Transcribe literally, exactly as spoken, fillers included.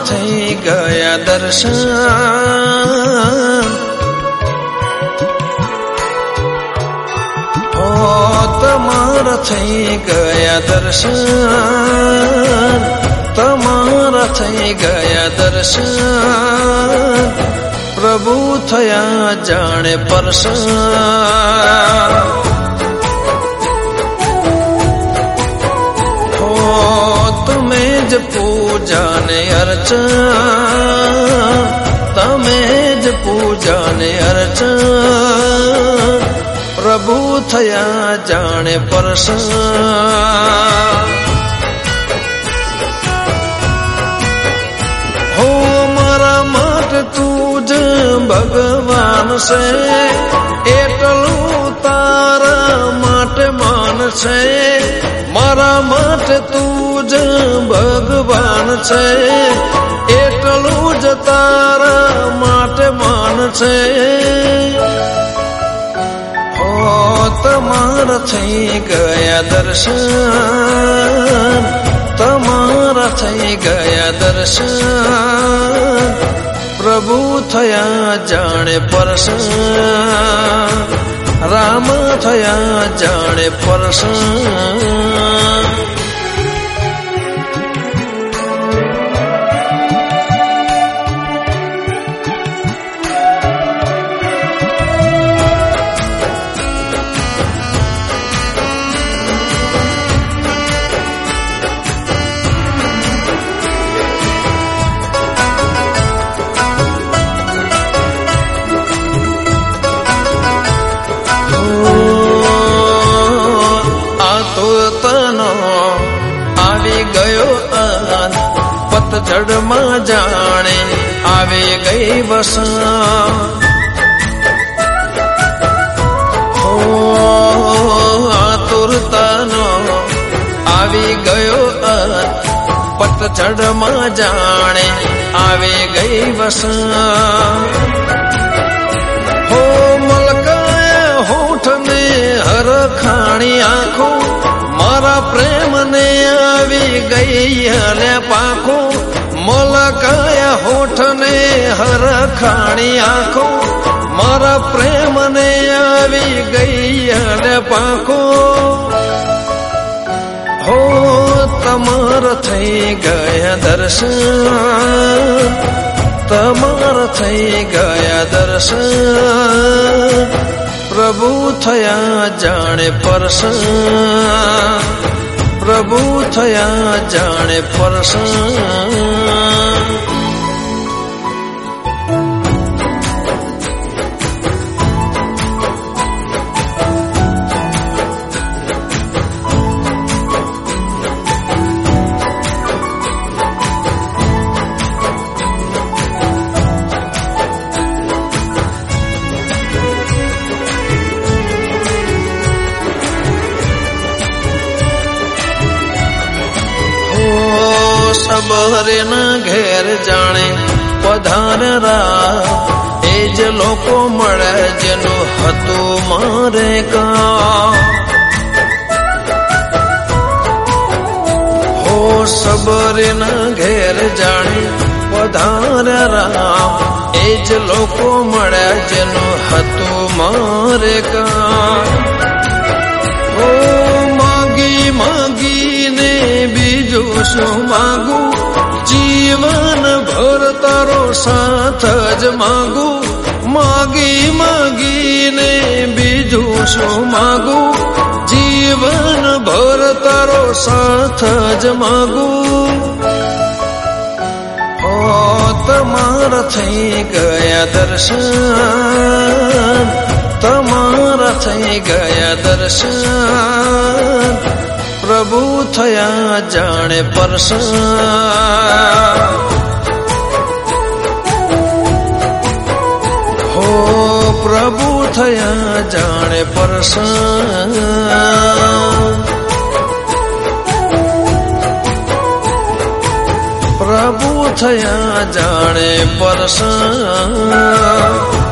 થઈ ગયા દર્શન હો તમારા થઈ ગયા દર્શન તમારા થઈ ગયા દર્શન પ્રભુ થયા જાણે પરસન હો તમે જ પૂજા ને અર્ચન તમે જ પૂજા ને અર્ચન પ્રભુ થયા જાણે પરસન હો મારા માટે તું જ ભગવાન છે એટલું તારા માટે માન છે મારા માટે તું જ ભગવાન છે એટલું જ તારા માટે માન છે હો તમારા થઈ ગયા દર્શન તમારા થઈ ગયા દર્શન પ્રભુ થયા જાણે પરસન રામ થયા જાણે પરસન પતઝડમાં જાણે આવી ગઈ વસંત હો આતુરતાનો આવી ગયો અંત પતઝડમાં જાણે આવી ગઈ વસંત હો મલકાય હોઠને હરખાણી આંખો મારા પ્રેમને આવી ગઈ હલે પાખો મલકાયા હોઠને હરખાણી આંખો મારા પ્રેમને આવી ગઈ હલે પાખો હો તમારા થઈ ગયા દર્શન તમારા થઈ ગયા દર્શન પ્રભુ થયા જાણે પરસન પ્રભુ થયા જાણે પરસન સબરે ના ઘેર જાણે પધારરા એ જ લોકો મળે જેનું હતું મારે કામ હો સબરે ના ઘેર જાણે પધારરા એ જ લોકો મળે જેનું હતું મારે કામ હો માગી માગીને બીજું શું માગું જીવન ભર તારો સાથ જ માગું માગી માગીને બીજું શું માગું જીવન ભર તારો સાથ જ માગું હો તમારા થઈ ગયા દર્શન તમારા થઈ ગયા દર્શન પ્રભુ થયા જાણે પરસન હો પ્રભુ થયા જાણે પરસન પ્રભુ થયા જાણે પરસન